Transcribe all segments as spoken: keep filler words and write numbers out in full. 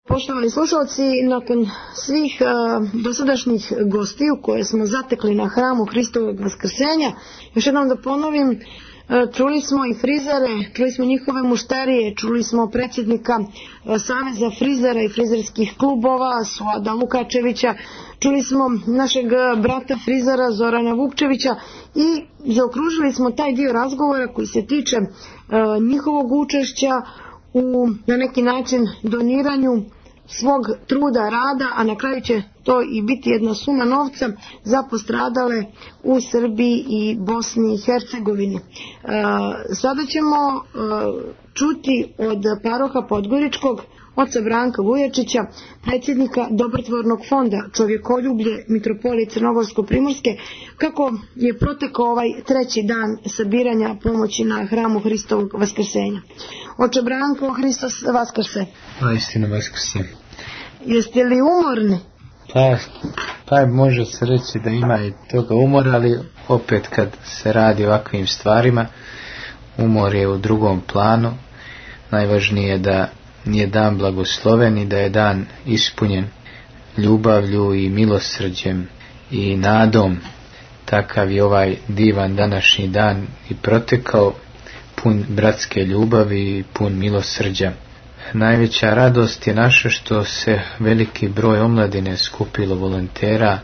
Poštovani slušalci, nakon svih uh, dosadašnjih gostiju koje smo zatekli na hramu Hristovog vaskrsenja, još jednom da ponovim, uh, čuli smo i frizere, čuli smo njihove mušterije, čuli smo predsjednika uh, Saveza frizera i frizerskih klubova Suada Lukačevića, čuli smo našeg brata frizera Zorana Vukčevića i zaokružili smo taj dio razgovora koji se tiče uh, njihovog učešća u na neki način doniranju svog truda, rada, a na kraju će to i biti jedna suma novca za postradale u Srbiji i Bosni i Hercegovini. E, sada ćemo e, čuti od paroha Podgoričkog, oca Branka Vujačića, predsjednika Dobrotvornog fonda Čovjekoljublje Mitropolije Crnogorsko-Primorske, kako je protekao ovaj treći dan sabiranja pomoći na hramu Hristovog vaskrsenja. Oče Branko, Hristos vaskrse. A istino vaskrse. Jeste li umorni? Pa, pa može se reći da ima i toga umora, ali opet kad se radi o ovakvim stvarima, umor je u drugom planu. Najvažnije je da je dan blagosloven i da je dan ispunjen ljubavlju i milosrđem i nadom. Takav je ovaj divan današnji dan i protekao, pun bratske ljubavi i pun milosrđa. Najveća radost je naša što se veliki broj omladine skupilo, volontera,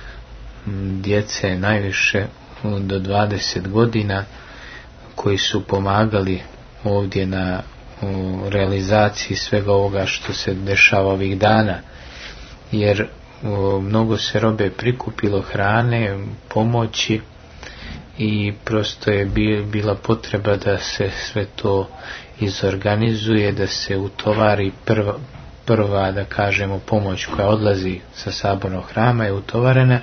djece najviše do dvadeset godina, koji su pomagali ovdje na u realizaciji svega ovoga što se dešava ovih dana, jer o, mnogo se robe prikupilo, hrane, pomoći, i prosto je bila potreba da se sve to izorganizuje, da se utovari prva, prva da kažemo pomoć koja odlazi sa sabornog hrama je utovarena.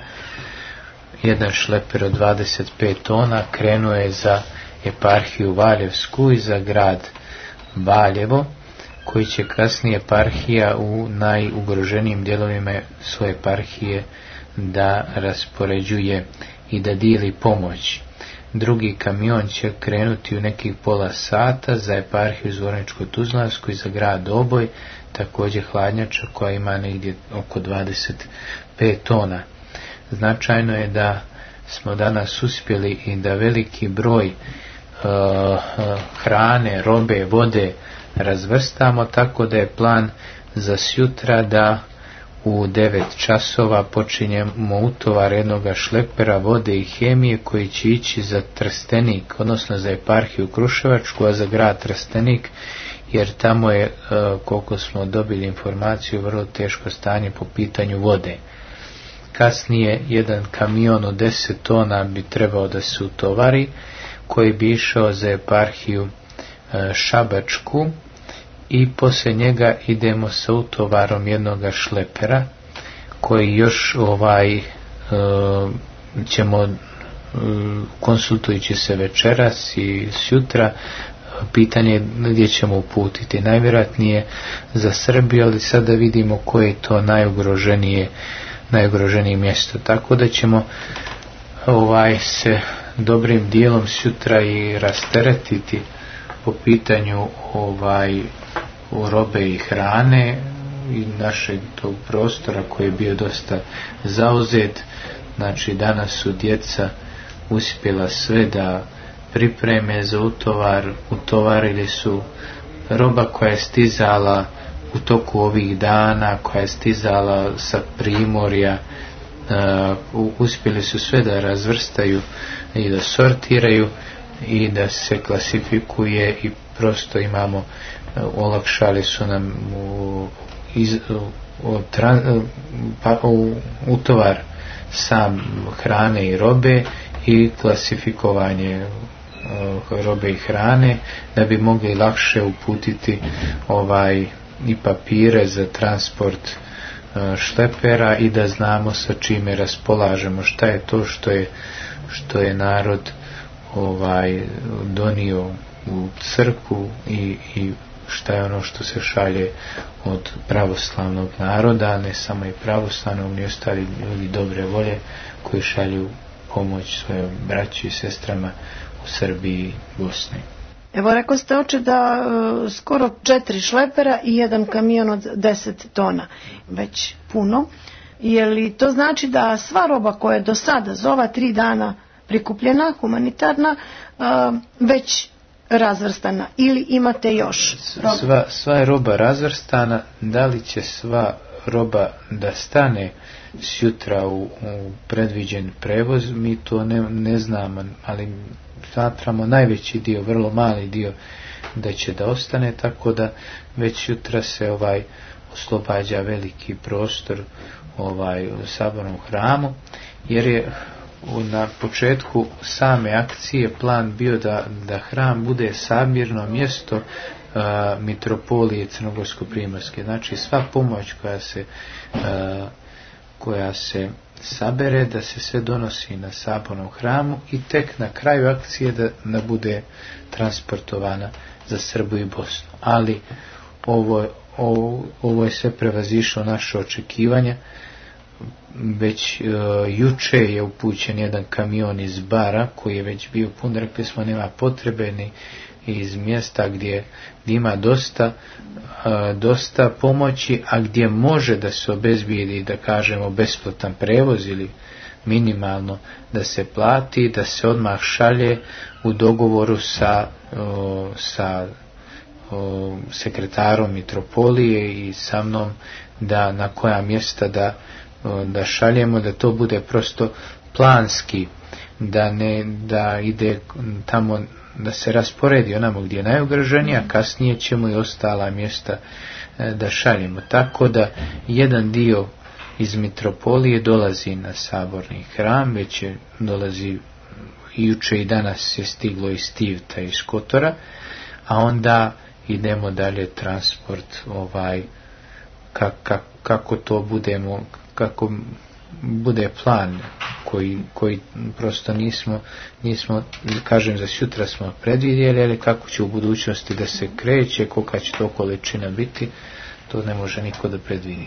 Jedan šleper od dvadeset pet tona krenuo je za eparhiju Valjevsku i za grad Valjevo, koji će kasnije eparhija u najugroženijim dijelovima svoje eparhije da raspoređuje i da dijeli pomoć. Drugi kamion će krenuti u nekih pola sata za eparhiju Zvorničko-Tuzlansku i za grad Oboj, također hladnjača koja ima negdje oko dvadeset pet tona. Značajno je da smo danas uspjeli i da veliki broj Uh, hrane, robe, vode razvrstamo, tako da je plan za sjutra da u devet časova počinjemo utovar jednog šlepera vode i hemije koji će ići za Trstenik, odnosno za eparhiju Kruševačku, a za grad Trstenik, jer tamo je, uh, koliko smo dobili informaciju, vrlo teško stanje po pitanju vode. Kasnije jedan kamion od deset tona bi trebao da se utovari, koji bi išao za eparhiju e, Šabačku, i poslije njega idemo sa utovarom jednog šlepera koji još ovaj e, ćemo e, konsultujući se večeras i sutra, pitanje gdje ćemo uputiti, najvjerojatnije za Srbiju, ali sada vidimo koje je to najugroženije najugroženije mjesto, tako da ćemo ovaj se dobrim dijelom sutra i rasteretiti po pitanju ovaj robe i hrane i našeg tog prostora koji je bio dosta zauzet. Znači danas su djeca uspjela sve da pripreme za utovar, utovarili su roba koja je stizala u toku ovih dana, koja je stizala sa primorja. Uh, uspjeli su sve da razvrstaju i da sortiraju i da se klasifikuje, i prosto imamo, uh, olakšali su nam u, iz, u, tran, pa, u utovar sam hrane i robe i klasifikovanje uh, robe i hrane, da bi mogli lakše uputiti ovaj i papire za transport šlepera i da znamo sa čime raspolažemo, šta je to što je što je narod ovaj donio u crkvu i, i šta je ono što se šalje od pravoslavnog naroda, ne samo i pravoslavnog, ni ostali ljudi dobre volje koji šalju pomoć svojim braći i sestrama u Srbiji i Bosni. Evo, rekao ste, oče, da e, skoro četiri šlepera i jedan kamion od deset tona. Već puno. Je li to znači da sva roba koja je do sada za ova tri dana prikupljena, humanitarna, e, već razvrstana ili imate još roba? Sva, sva je roba razvrstana. Da li će sva roba da stane sjutra u, u predviđen prevoz, mi to ne, ne znamo, ali smatramo najveći dio, vrlo mali dio da će da ostane, tako da već jutra se ovaj oslobađa veliki prostor ovaj u sabornom hramu, jer je na početku same akcije plan bio da, da hram bude sabirno mjesto a, mitropolije Crnogorsko-primorske. Znači sva pomoć koja se a, koja se sabere, da se sve donosi na sabornom hramu i tek na kraju akcije da, da bude transportovana za Srbu i Bosnu. Ali ovo, ovo, ovo je sve prevazišlo naše očekivanja. Već uh, juče je upućen jedan kamion iz Bara koji je već bio pun, rekli smo nema potrebe ni iz mjesta gdje, gdje ima dosta, uh, dosta pomoći, a gdje može da se obezbijedi, da kažemo, besplatan prevoz ili minimalno da se plati, da se odmah šalje u dogovoru sa, uh, sa uh, sekretarom mitropolije i sa mnom, da na koja mjesta da da šaljemo, da to bude prosto planski, da ne da ide tamo, da se rasporedi onamo gdje je najugroženije, a kasnije ćemo i ostala mjesta da šaljemo. Tako da jedan dio iz mitropolije dolazi na saborni hram, već je dolazi juče i danas je stiglo iz Tivta, iz Kotora, a onda idemo dalje transport ovaj kak, kak, kako to budemo, kako bude plan koji, koji prosto nismo, nismo, kažem, za sutra smo predvidjeli, ali kako će u budućnosti da se kreće, kolika će to količina biti, to ne može niko da predvidi.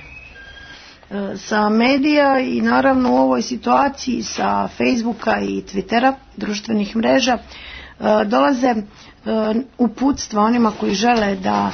Sa medija i naravno u ovoj situaciji sa Facebooka i Twittera, društvenih mreža, dolaze uputstva onima koji žele da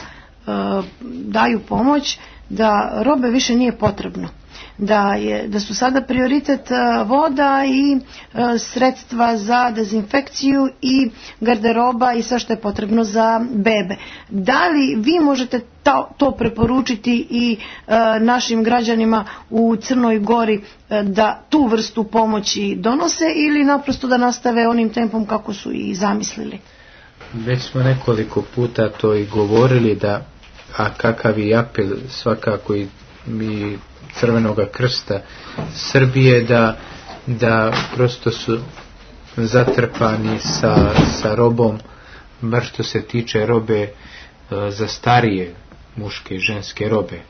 daju pomoć, da robe više nije potrebno. Da, je, da su sada prioritet voda i sredstva za dezinfekciju i garderoba i sve što je potrebno za bebe. Da li vi možete to, to preporučiti i e, našim građanima u Crnoj Gori e, da tu vrstu pomoći donose ili naprosto da nastave onim tempom kako su i zamislili? Već smo nekoliko puta to i govorili, da a kakav je apel svakako i mi Crvenoga krsta Srbije, da, da prosto su zatrpani sa, sa robom, bar što se tiče robe e, za starije muške i ženske robe.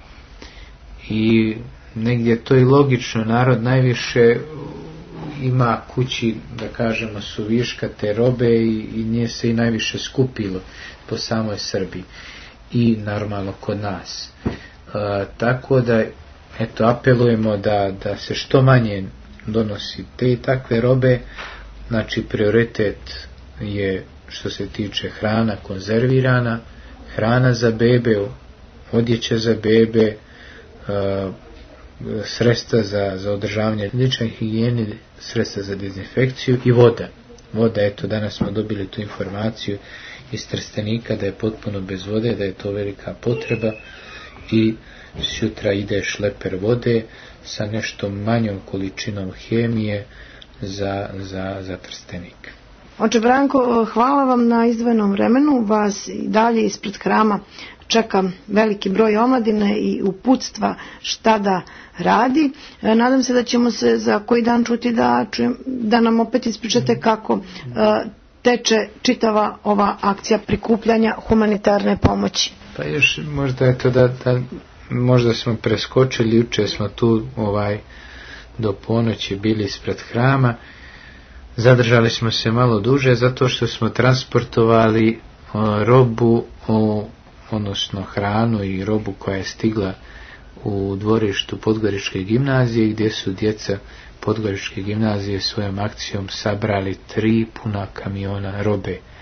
I negdje to i logično, narod najviše ima kući, da kažemo, suviška te robe i, i nje se i najviše skupilo po samoj Srbiji i normalno kod nas. E, tako da eto, apelujemo da, da se što manje donosi te i takve robe. Znači prioritet je što se tiče hrana konzervirana, hrana za bebe, odjeće za bebe, uh, sredstva za, za održavanje lične higijene, sredstva za dezinfekciju i voda. Voda, eto, danas smo dobili tu informaciju iz Trstenika da je potpuno bez vode, da je to velika potreba i sutra ide šleper vode sa nešto manjom količinom hemije za, za, za Trstenik. Oče Branko, hvala vam na izdvojenom vremenu. Vas i dalje ispred hrama čeka veliki broj omladine i uputstva šta da radi. Nadam se da ćemo se za koji dan čuti da, čujem, da nam opet ispričate kako uh, teče čitava ova akcija prikupljanja humanitarne pomoći. Pa još možda je to da, da možda smo preskočili, juče smo tu ovaj do ponoći bili ispred hrama, zadržali smo se malo duže zato što smo transportovali o, robu, o, odnosno hranu i robu koja je stigla u dvorištu Podgoričke gimnazije, gdje su djeca Podgoričke gimnazije svojom akcijom sabrali tri puna kamiona robe.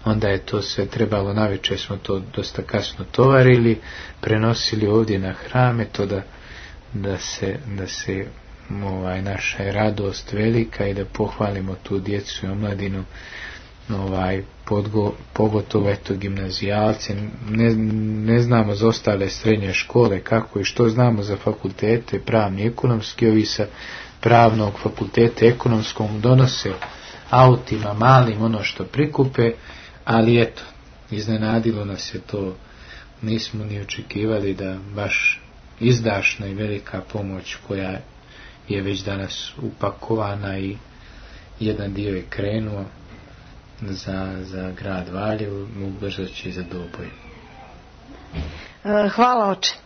onda je to sve trebalo, navečer smo to dosta kasno tovarili, prenosili ovdje na hrame, to da, da se, da se ovaj, naša je radost velika i da pohvalimo tu djecu i omladinu, ovaj, podgo, pogotovo eto gimnazijalci, ne, ne znamo za ostale srednje škole kako i što, znamo za fakultete pravni i ekonomski, ovi sa pravnog fakulteta ekonomskom donose autima malim ono što prikupe, ali eto, iznenadilo nas je to, nismo ni očekivali da baš izdašna i velika pomoć koja je već danas upakovana i jedan dio je krenuo za, za grad Valjevo, ubrzo će i za Doboj. Hvala oče.